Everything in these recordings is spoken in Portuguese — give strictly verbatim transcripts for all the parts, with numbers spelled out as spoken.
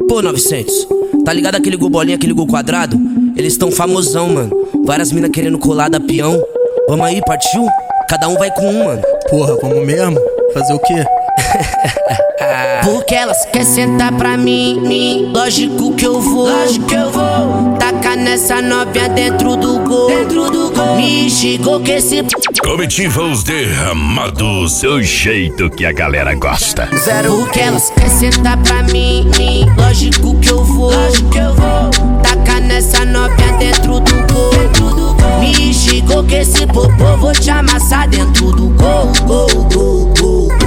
Pô, novecentos, tá ligado aquele gol bolinha, aquele gol quadrado? Eles tão famosão, mano. Várias minas querendo colar da peão. Vamos aí, partiu? Cada um vai com um, mano. Porra, vamos mesmo? Fazer o quê? Porque elas quer sentar pra mim, mim. Lógico que eu vou, lógico que eu vou. Tacar nessa novinha dentro do gol, dentro do gol. Me xingou que esse Comitiva Os Derramados, seu jeito que a galera gosta. Zero. Porque elas quer sentar pra mim, mim. Lógico que eu vou, lógico que eu vou. Tacar nessa novinha dentro do gol, dentro do gol. Me xingou que esse popô vou te amassar dentro do gol, gol, gol, gol, gol.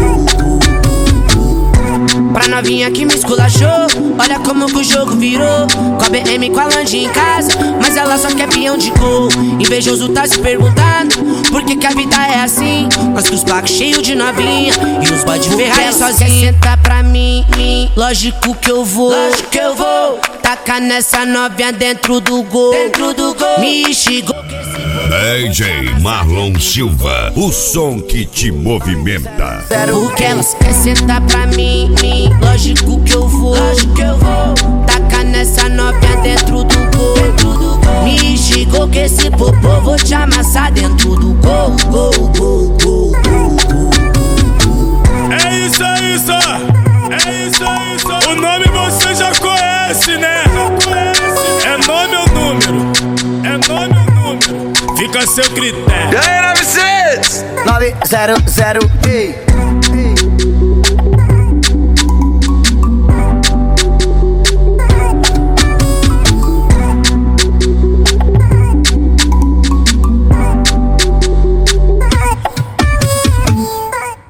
Pra novinha que me esculachou, olha como que o jogo virou. Com a B M, com a Land em casa, mas ela só quer peão de gol. Invejoso tá se perguntando por que que a vida é assim. Nós com os placos cheios de novinha e os boy de Ferrari sozinho. Quer sentar pra mim, mim, lógico que eu vou, lógico que eu vou. Tacar nessa novinha dentro do gol, dentro do gol. Me xingou D J Marlon Silva, o som que te movimenta. Porque elas quer sentar pra mim, mim. Lógico que eu vou, lógico que eu vou. Tacar nessa novinha dentro do gol, dentro do gol. Me xingou que esse popô vou te amassar dentro do gol, gol, gol, gol, gol, gol. É isso, é isso, é isso, é isso. O nome você já conhece, né? É nome ou número? É nome ou número? Fica a seu critério. E aí, novecentos? nove zero zero, ei.